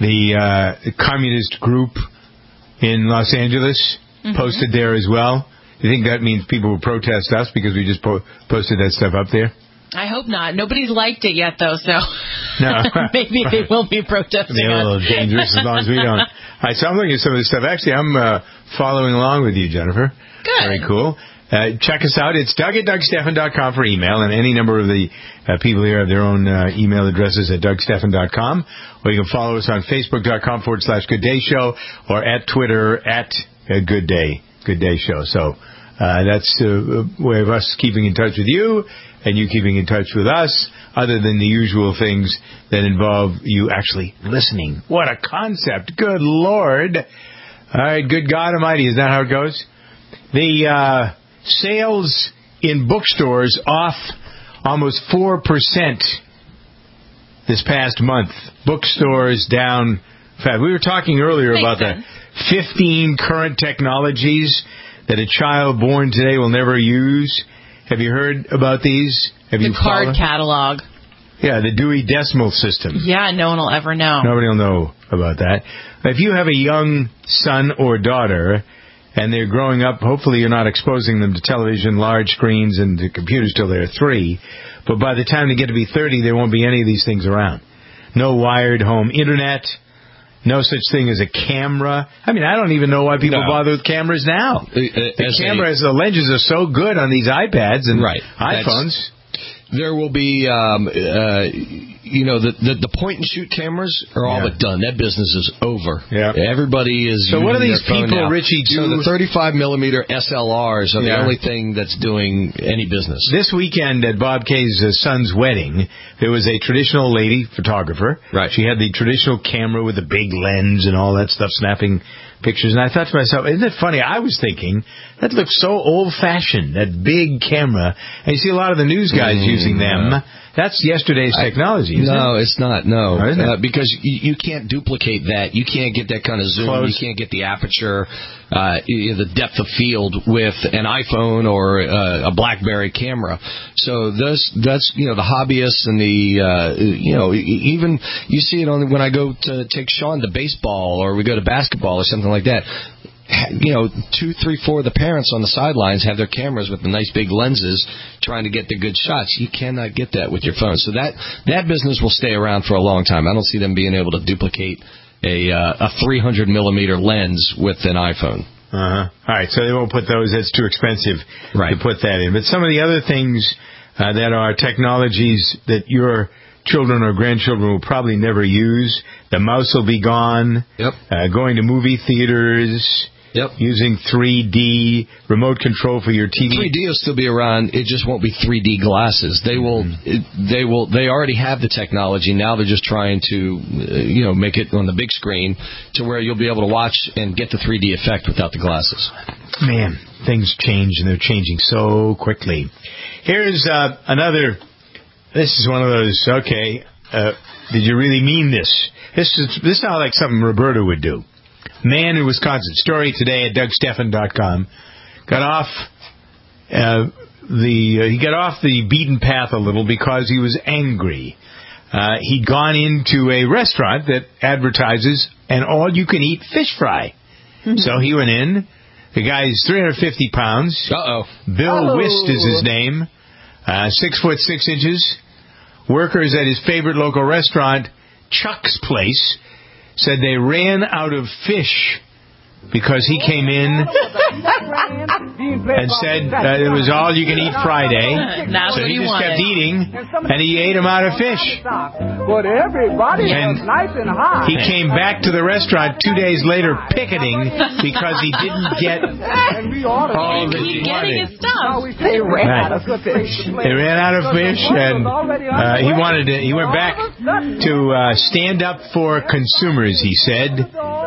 Speaker 1: the communist group in Los Angeles, posted there as well. You think that means people will protest us because we just posted that stuff up there?
Speaker 3: I hope not. Nobody's liked it yet, though, so
Speaker 1: no.
Speaker 3: Maybe they will be protesting.
Speaker 1: It'll be a little dangerous as long as we don't. All right, so I'm looking at some of this stuff. Actually, I'm following along with you, Jennifer.
Speaker 3: Good.
Speaker 1: Very cool. Check us out. It's Doug at DougSteffen.com for email, and any number of the people here have their own email addresses at DougSteffen.com, or you can follow us on Facebook.com/Good Day Show, or at Twitter at Good Day Show. So that's a way of us keeping in touch with you, and you keeping in touch with us, other than the usual things that involve you actually listening. What a concept. Good Lord. All right, good God Almighty. Is that how it goes? The sales in bookstores off almost 4% this past month. Bookstores down. In fact, we were talking earlier about the 15 current technologies that a child born today will never use. Have you heard about these?
Speaker 3: The card catalog.
Speaker 1: Yeah, the Dewey Decimal System.
Speaker 3: Yeah, no one will ever know.
Speaker 1: Nobody will know about that. If you have a young son or daughter and they're growing up, hopefully you're not exposing them to television, large screens, and to computers till they're 3. But by the time they get to be 30, there won't be any of these things around. No wired home internet. No such thing as a camera. I mean, I don't even know why people bother with cameras now. The lenses are so good on these iPads and iPhones.
Speaker 15: There will be, the point-and-shoot cameras are all but done. That business is over.
Speaker 1: Yeah.
Speaker 15: Everybody is.
Speaker 1: So what do these people, Richie, do?
Speaker 15: So the 35mm SLRs are the only thing that's doing any business.
Speaker 1: This weekend at Bob Kay's son's wedding, there was a traditional lady photographer.
Speaker 15: Right.
Speaker 1: She had the traditional camera with the big lens and all that stuff, snapping pictures, and I thought to myself, isn't it funny? I was thinking, that looks so old-fashioned, that big camera, and you see a lot of the news guys using them. That's yesterday's technology, isn't it?
Speaker 15: No, it's not, no.
Speaker 1: Oh, isn't it?
Speaker 15: Because you can't duplicate that. You can't get that kind of zoom.
Speaker 1: Close.
Speaker 15: You can't get the aperture, the depth of field with an iPhone or a BlackBerry camera. So that's the hobbyists and even you see it when I go to take Sean to baseball or we go to basketball or something like that. 2, 3, 4 of the parents on the sidelines have their cameras with the nice big lenses trying to get the good shots. You cannot get that with your phone. So that business will stay around for a long time. I don't see them being able to duplicate a 300 millimeter lens with an iPhone.
Speaker 1: All right, so they won't put those. That's too expensive to put that in. But some of the other things that are technologies that your children or grandchildren will probably never use. The mouse will be gone.
Speaker 15: Yep.
Speaker 1: Going to movie theaters.
Speaker 15: Yep.
Speaker 1: Using 3D remote control for your TV.
Speaker 15: 3D will still be around. It just won't be 3D glasses. They will. They already have the technology. Now they're just trying to, make it on the big screen to where you'll be able to watch and get the 3D effect without the glasses.
Speaker 1: Man, things change and they're changing so quickly. Here's another. This is one of those. Okay, did you really mean this? This sounds like something Roberta would do. Man in Wisconsin. Story today at DougSteffen.com. Got off the beaten path a little because he was angry. He'd gone into a restaurant that advertises an all-you-can-eat fish fry. So he went in. The guy's 350 pounds. Bill Wist is his name. 6'6". Workers at his favorite local restaurant, Chuck's Place, said they ran out of fish because he came in and said it was all you can eat Friday. So he just kept eating, and he ate them out of fish.
Speaker 4: But everybody was nice and hot.
Speaker 1: He came back to the restaurant 2 days later picketing because he didn't get all that he wanted.
Speaker 4: They ran out of fish.
Speaker 1: They ran out of fish, and he went back to stand up for consumers, he said.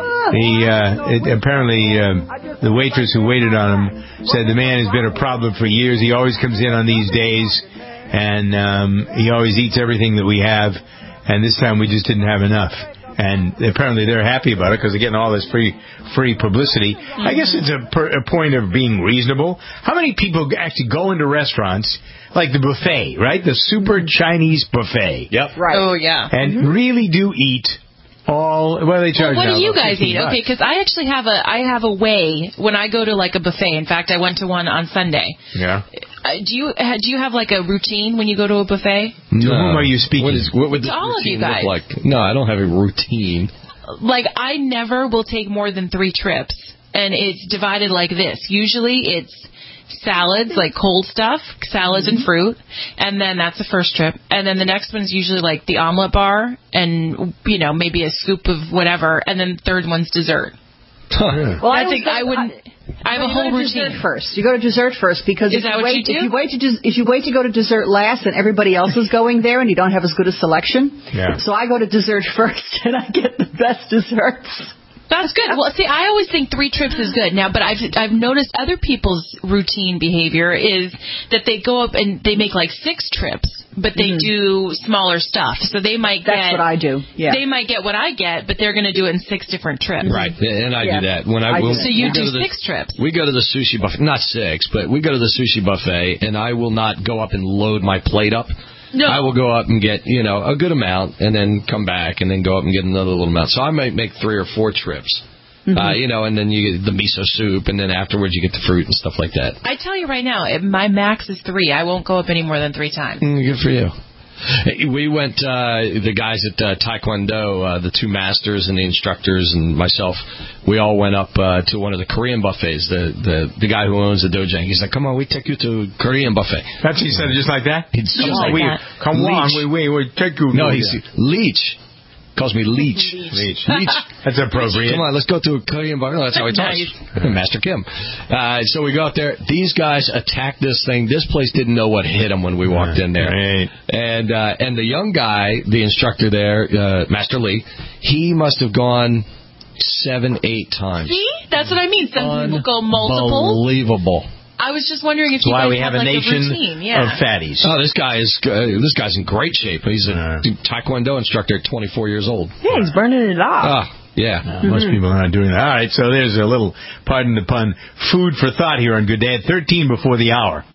Speaker 1: Apparently, the waitress who waited on him said the man has been a problem for years. He always comes in on these days, and he always eats everything that we have, and this time we just didn't have enough. And apparently they're happy about it because they're getting all this free publicity. I guess it's a point of being reasonable. How many people actually go into restaurants like the buffet, right? The super Chinese buffet.
Speaker 15: Yep.
Speaker 3: Right. Oh, yeah.
Speaker 1: And really do eat what do they charge
Speaker 3: what
Speaker 1: now?
Speaker 3: do you guys eat?
Speaker 1: $15.
Speaker 3: Okay, because I actually have a way when I go to like a buffet. In fact, I went to one on Sunday.
Speaker 1: Yeah.
Speaker 3: Do you have like a routine when you go to a buffet?
Speaker 1: To whom are you speaking?
Speaker 15: What would this
Speaker 3: all of you
Speaker 15: routine
Speaker 3: guys.
Speaker 15: look like? No, I don't have a routine.
Speaker 3: Like, I never will take more than 3 trips, and it's divided like this. Usually it's salads, like cold stuff, salads and fruit, and then that's the first trip. And then the next one's usually like the omelet bar and, maybe a scoop of whatever, and then the third one's dessert.
Speaker 11: Well,
Speaker 3: I have a whole routine.
Speaker 11: First, you go to dessert first because
Speaker 3: Is that what you do?
Speaker 11: If you wait to go to dessert last, and everybody else is going there, and you don't have as good a selection.
Speaker 1: Yeah.
Speaker 11: So I go to dessert first, and I get the best desserts.
Speaker 3: That's good. Well, see, I always think 3 trips is good. Now, but I've noticed other people's routine behavior is that they go up and they make like 6 trips, but they do smaller stuff. So they might get...
Speaker 11: That's what I do, yeah.
Speaker 3: They might get what I get, but they're going to do it in 6 different trips.
Speaker 15: Right, and I do that.
Speaker 3: So you do 6 trips.
Speaker 15: We go to the sushi buffet, not 6, but we go to the sushi buffet, and I will not go up and load my plate up.
Speaker 3: No.
Speaker 15: I will go up and get, a good amount, and then come back, and then go up and get another little amount. So I might make 3 or 4 trips. And then you get the miso soup, and then afterwards you get the fruit and stuff like that.
Speaker 3: I tell you right now, my max is 3. I won't go up any more than 3 times.
Speaker 15: Good for you. We went, the guys at Taekwondo, the 2 masters and the instructors and myself, we all went up to one of the Korean buffets. The guy who owns the dojang, he's like, come on, we take you to Korean buffet.
Speaker 1: That's he said it just like that?
Speaker 15: Come on,
Speaker 1: we take you.
Speaker 15: No, he's Leech. Calls me Leech.
Speaker 1: Leech. That's appropriate.
Speaker 15: Come on, let's go to a Korean bar. No, that's how he talks. Master Kim. So we go out there. These guys attacked this thing. This place didn't know what hit them when we walked in there.
Speaker 1: Right.
Speaker 15: And the young guy, the instructor there, Master Lee, he must have gone 7, 8 times.
Speaker 3: See? That's what I mean. Some people go multiple.
Speaker 15: Unbelievable.
Speaker 3: I was just wondering if
Speaker 1: That's
Speaker 3: you
Speaker 1: why
Speaker 3: guys
Speaker 1: we have a
Speaker 3: like
Speaker 1: nation
Speaker 3: routine.
Speaker 1: of fatties.
Speaker 15: Oh, this guy's in great shape. He's a Taekwondo instructor at 24 years old.
Speaker 8: Yeah, he's burning it off.
Speaker 15: Yeah.
Speaker 1: Most people are not doing that. All right, so there's a little, pardon the pun, food for thought here on Good Day at 13 before the hour.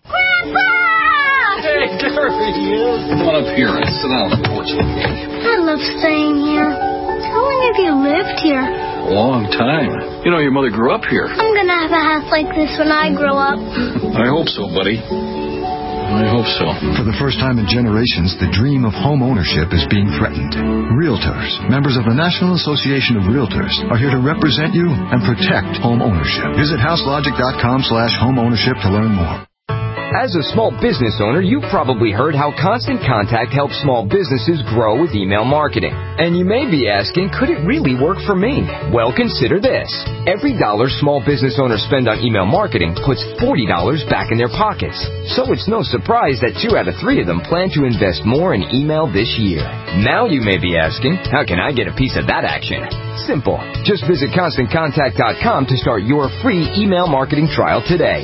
Speaker 2: Hey, there he is. Come on up here and sit down on the porch.
Speaker 22: I love staying here. How long have you lived here?
Speaker 2: A long time. You know, your mother grew up here.
Speaker 22: I'm gonna have a house like this when I grow up.
Speaker 2: I hope so, buddy. I hope so.
Speaker 23: For the first time in generations, the dream of home ownership is being threatened. Realtors, members of the National Association of Realtors, are here to represent you and protect home ownership. Visit houselogic.com/homeownership to learn more.
Speaker 18: As a small business owner, you've probably heard how Constant Contact helps small businesses grow with email marketing. And you may be asking, could it really work for me? Well, consider this. Every $1 small business owners spend on email marketing puts $40 back in their pockets. So it's no surprise that 2 out of 3 of them plan to invest more in email this year. Now you may be asking, how can I get a piece of that action? Simple. Just visit ConstantContact.com to start your free email marketing trial today.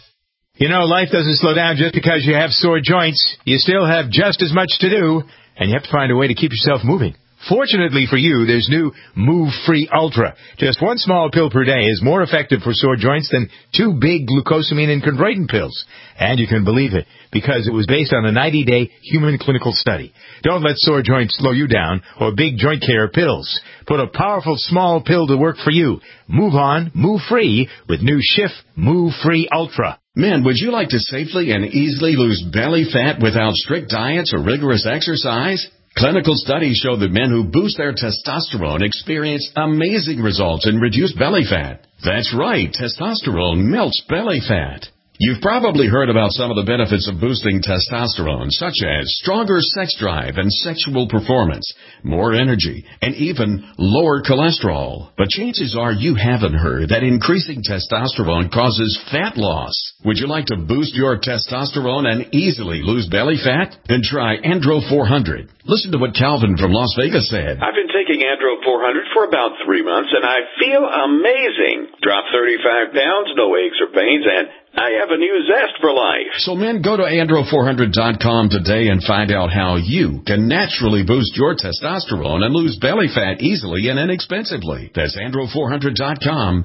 Speaker 1: You know, life doesn't slow down just because you have sore joints. You still have just as much to do, and you have to find a way to keep yourself moving. Fortunately for you, there's new Move Free Ultra. Just 1 small pill per day is more effective for sore joints than 2 big glucosamine and chondroitin pills. And you can believe it, because it was based on a 90-day human clinical study. Don't let sore joints slow you down or big joint care pills. Put a powerful small pill to work for you. Move on, move free with new Schiff Move Free Ultra.
Speaker 2: Men, would you like to safely and easily lose belly fat without strict diets or rigorous exercise? Clinical studies show that men who boost their testosterone experience amazing results in reduced belly fat. That's right, testosterone melts belly fat. You've probably heard about some of the benefits of boosting testosterone, such as stronger sex drive and sexual performance, more energy, and even lower cholesterol. But chances are you haven't heard that increasing testosterone causes fat loss. Would you like to boost your testosterone and easily lose belly fat? Then try Andro 400. Listen to what Calvin from Las Vegas said.
Speaker 24: I've been taking Andro 400 for about 3 months, and I feel amazing. Dropped 35 pounds, no aches or pains, and I have a new zest for life.
Speaker 2: So men, go to Andro400.com today and find out how you can naturally boost your testosterone and lose belly fat easily and inexpensively. That's Andro400.com,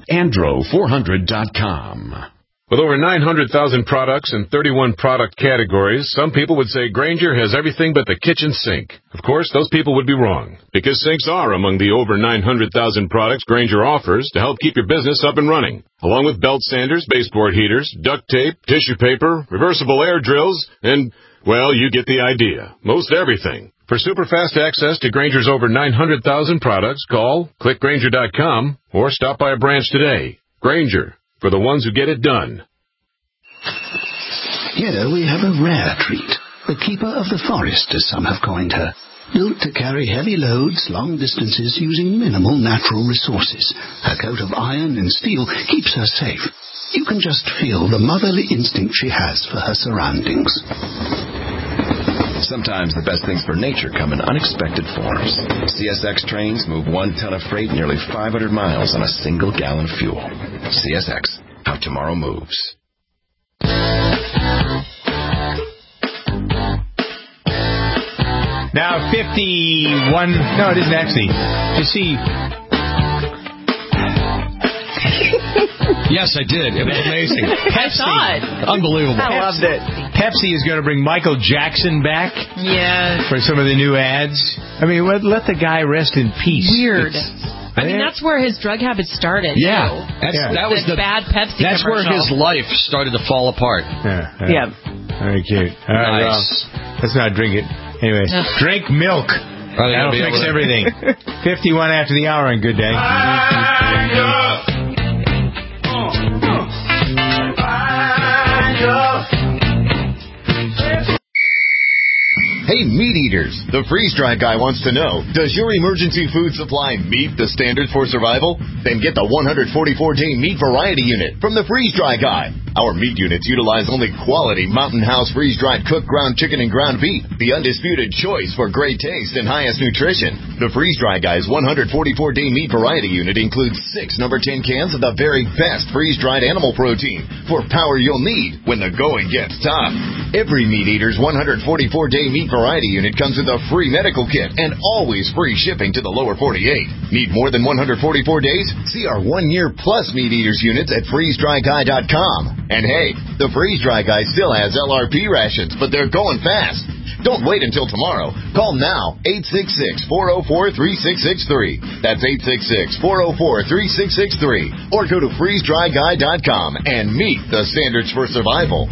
Speaker 2: Andro400.com.
Speaker 25: With over 900,000 products in 31 product categories, some people would say Grainger has everything but the kitchen sink. Of course, those people would be wrong, because sinks are among the over 900,000 products Grainger offers to help keep your business up and running, along with belt sanders, baseboard heaters, duct tape, tissue paper, reversible air drills, and, well, you get the idea. Most everything. For super fast access to Grainger's over 900,000 products, call, click Grainger.com, or stop by a branch today. Grainger. For the ones who get it done.
Speaker 26: Here we have a rare treat. The keeper of the forest, as some have coined her. Built to carry heavy loads long distances using minimal natural resources. Her coat of iron and steel keeps her safe. You can just feel the motherly instinct she has for her surroundings.
Speaker 5: Sometimes the best things for nature come in unexpected forms. CSX trains move 1 ton of freight nearly 500 miles on a single gallon of fuel. CSX, how tomorrow moves.
Speaker 1: Now 51, no it isn't actually, you see...
Speaker 15: Yes, I did. It was amazing.
Speaker 1: Pepsi.
Speaker 3: I saw it.
Speaker 15: Unbelievable.
Speaker 8: I loved it.
Speaker 1: Pepsi is going to bring Michael Jackson back.
Speaker 3: Yes.
Speaker 1: For some of the new ads. I mean, let the guy rest in peace.
Speaker 3: Weird. I mean, that's where his drug habit started.
Speaker 15: Yeah. That was the
Speaker 3: bad Pepsi
Speaker 15: That's
Speaker 3: commercial.
Speaker 15: where his life started to fall apart.
Speaker 1: Yeah. Very cute. All right,
Speaker 15: Nice.
Speaker 1: well, let's not drink it. Anyway, drink milk. That'll fix everything. 51 after the hour and Good Day.
Speaker 7: Hey, meat eaters, the freeze-dry guy wants to know, does your emergency food supply meet the standards for survival? Then get the 144-day meat variety unit from the freeze-dry guy. Our meat units utilize only quality Mountain House freeze-dried cooked ground chicken and ground beef, the undisputed choice for great taste and highest nutrition. The freeze-dry guy's 144-day meat variety unit includes 6 number 10 cans of the very best freeze-dried animal protein for power you'll need when the going gets tough. Every meat eater's 144-day meat variety unit comes with a free medical kit and always free shipping to the lower 48. Need more than 144 days? See our 1-year plus meat eaters units at freezedryguy.com. And hey, the freeze-dry guy still has LRP rations, but they're going fast. Don't wait until tomorrow. Call now, 866-404-3663. That's 866-404-3663. Or go to freezedryguy.com and meet the standards for survival.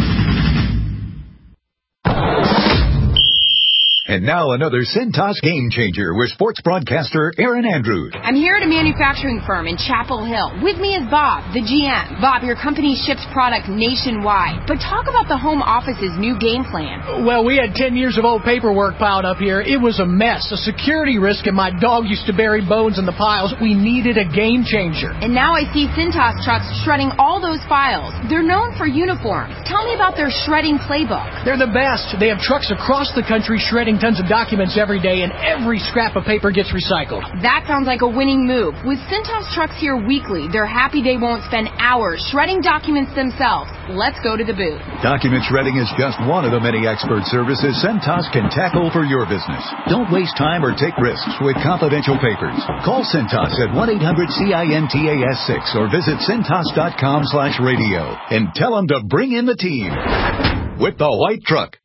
Speaker 8: And now another Cintas game changer with sports broadcaster Aaron Andrews.
Speaker 9: I'm here at a manufacturing firm in Chapel Hill. With me is Bob, the GM. Bob, your company ships product nationwide. But talk about the home office's new game plan.
Speaker 12: Well, we had 10 years of old paperwork piled up here. It was a mess, a security risk, and my dog used to bury bones in the piles. We needed a game changer.
Speaker 9: And now I see Cintas trucks shredding all those files. They're known for uniforms. Tell me about their shredding playbook.
Speaker 12: They're the best. They have trucks across the country shredding tons of documents every day, and every scrap of paper gets recycled.
Speaker 9: That sounds like a winning move. With Cintas trucks here weekly, they're happy they won't spend hours shredding documents themselves. Let's go to the booth.
Speaker 8: Document shredding is just one of the many expert services Cintas can tackle for your business. Don't waste time or take risks with confidential papers. Call Cintas at 1-800-CINTAS6 or visit cintas.com/radio and tell them to bring in the team with the white truck.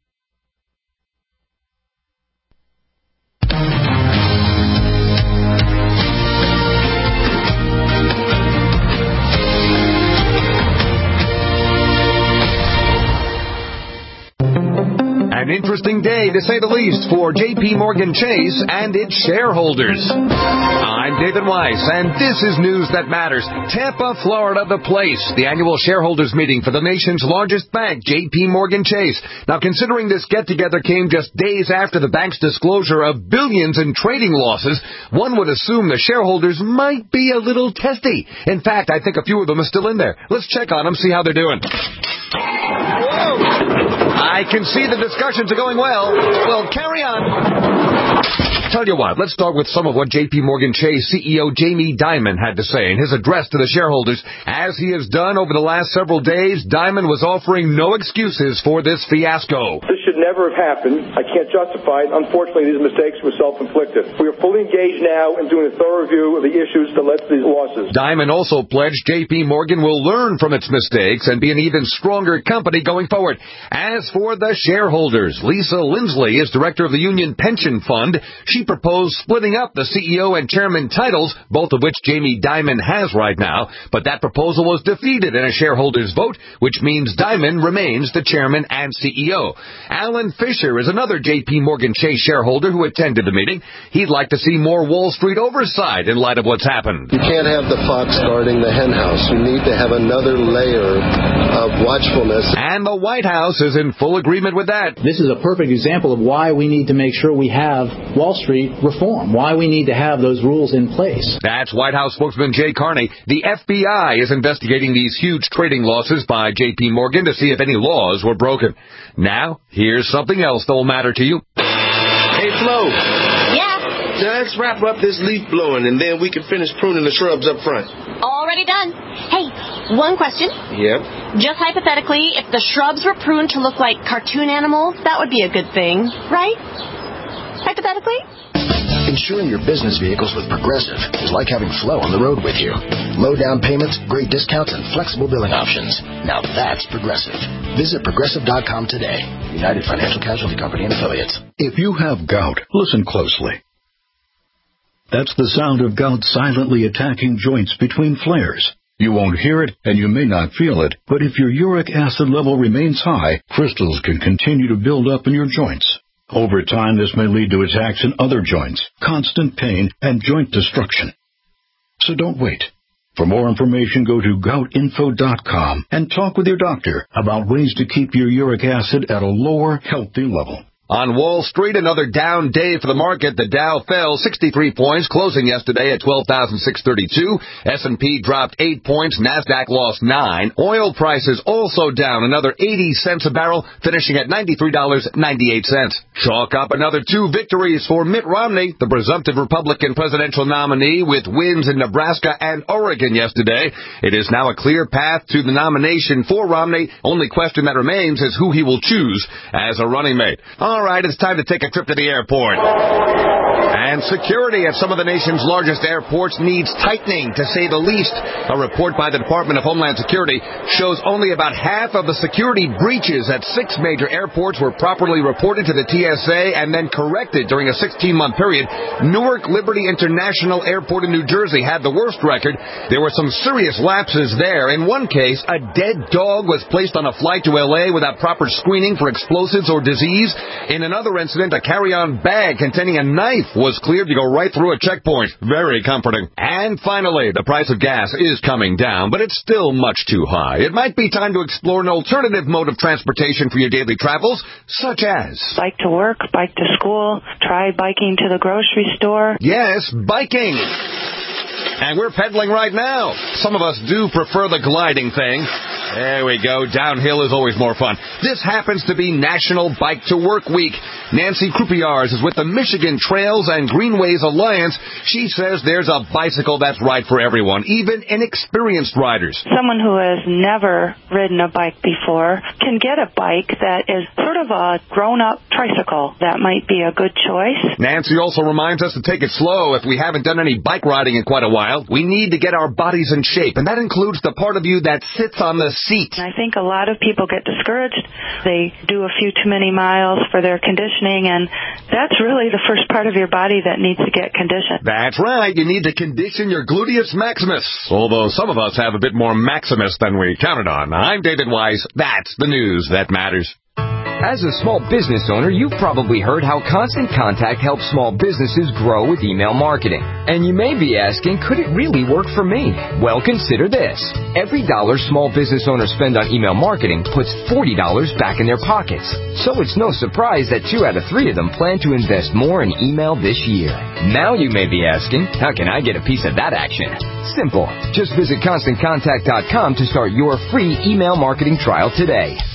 Speaker 13: An interesting day, to say the least, for J.P. Morgan Chase and its shareholders. I'm David Weiss, and this is news that matters. Tampa, Florida, the place. The annual shareholders meeting for the nation's largest bank, J.P. Morgan Chase. Now, considering this get-together came just days after the bank's disclosure of billions in trading losses, one would assume the shareholders might be a little testy. In fact, I think a few of them are still in there. Let's check on them, see how they're doing. I can see the discussions are going well. Well, carry on. Tell you what, let's start with some of what J.P. Morgan Chase CEO Jamie Dimon had to say in his address to the shareholders. As he has done over the last several days, Dimon was offering no excuses for this fiasco.
Speaker 14: This should never have happened. I can't justify it. Unfortunately, these mistakes were self-inflicted. We are fully engaged now in doing a thorough review of the issues that led to these losses.
Speaker 13: Dimon also pledged J.P. Morgan will learn from its mistakes and be an even stronger company going forward. As for the shareholders, Lisa Lindsley is director of the Union Pension Fund. She proposed splitting up the CEO and chairman titles, both of which Jamie Dimon has right now, but that proposal was defeated in a shareholders vote, which means Dimon remains the chairman and CEO. Alan Fisher is another J.P. Morgan Chase shareholder who attended the meeting. He'd like to see more Wall Street oversight in light of what's happened.
Speaker 27: You can't have the fox guarding the hen house. You need to have another layer of watchfulness.
Speaker 13: And the White House is in full agreement with that.
Speaker 28: This is a perfect example of why we need to make sure we have Wall Street reform, why we need to have those rules in place.
Speaker 13: That's White House spokesman Jay Carney. The FBI is investigating these huge trading losses by J.P. Morgan to see if any laws were broken. Now, here's something else that will matter to you.
Speaker 29: Hey, Flo.
Speaker 21: Yeah?
Speaker 29: Now let's wrap up this leaf blowing, and then we can finish pruning the shrubs up front.
Speaker 21: Already done. Hey, one question.
Speaker 29: Yep.
Speaker 21: Just hypothetically, if the shrubs were pruned to look like cartoon animals, that would be a good thing, right? Hypothetically?
Speaker 30: Insuring your business vehicles with Progressive is like having Flo on the road with you. Low down payments, great discounts, and flexible billing options. Now that's Progressive. Visit Progressive.com today. United Financial Casualty Company and Affiliates.
Speaker 23: If you have gout, listen closely. That's the sound of gout silently attacking joints between flares. You won't hear it, and you may not feel it, but if your uric acid level remains high, crystals can continue to build up in your joints. Over time, this may lead to attacks in other joints, constant pain, and joint destruction. So don't wait. For more information, go to goutinfo.com and talk with your doctor about ways to keep your uric acid at a lower, healthy level.
Speaker 13: On Wall Street, another down day for the market. The Dow fell 63 points, closing yesterday at 12,632. S&P dropped 8 points. NASDAQ lost 9. Oil prices also down another 80 cents a barrel, finishing at $93.98. Chalk up another 2 victories for Mitt Romney, the presumptive Republican presidential nominee, with wins in Nebraska and Oregon yesterday. It is now a clear path to the nomination for Romney. Only question that remains is who he will choose as a running mate. All right, it's time to take a trip to the airport. And security at some of the nation's largest airports needs tightening, to say the least. A report by the Department of Homeland Security shows only about half of the security breaches at 6 major airports were properly reported to the TSA and then corrected during a 16-month period. Newark Liberty International Airport in New Jersey had the worst record. There were some serious lapses there. In one case, a dead dog was placed on a flight to L.A. without proper screening for explosives or disease. In another incident, a carry-on bag containing a knife was cleared to go right through a checkpoint. Very comforting. And finally, the price of gas is coming down, but it's still much too high. It might be time to explore an alternative mode of transportation for your daily travels, such as
Speaker 4: bike to work, bike to school, try biking to the grocery store.
Speaker 13: Yes, biking. And we're pedaling right now. Some of us do prefer the gliding thing. There we go. Downhill is always more fun. This happens to be National Bike to Work Week. Nancy Croupiers is with the Michigan Trails and Greenways Alliance. She says there's a bicycle that's right for everyone, even inexperienced riders.
Speaker 4: Someone who has never ridden a bike before can get a bike that is sort of a grown-up tricycle. That might be a good choice.
Speaker 13: Nancy also reminds us to take it slow if we haven't done any bike riding in quite a while. We need to get our bodies in shape, and that includes the part of you that sits on the seat.
Speaker 4: I think a lot of people get discouraged. They do a few too many miles for their conditioning, and that's really the first part of your body that needs to get conditioned.
Speaker 13: That's right. You need to condition your gluteus maximus, although some of us have a bit more maximus than we counted on. I'm David Wise. That's the news that matters.
Speaker 6: As a small business owner, you've probably heard how Constant Contact helps small businesses grow with email marketing. And you may be asking, could it really work for me? Well, consider this. Every $1 small business owners spend on email marketing puts $40 back in their pockets. So it's no surprise that 2 out of 3 of them plan to invest more in email this year. Now you may be asking, how can I get a piece of that action? Simple. Just visit ConstantContact.com to start your free email marketing trial today.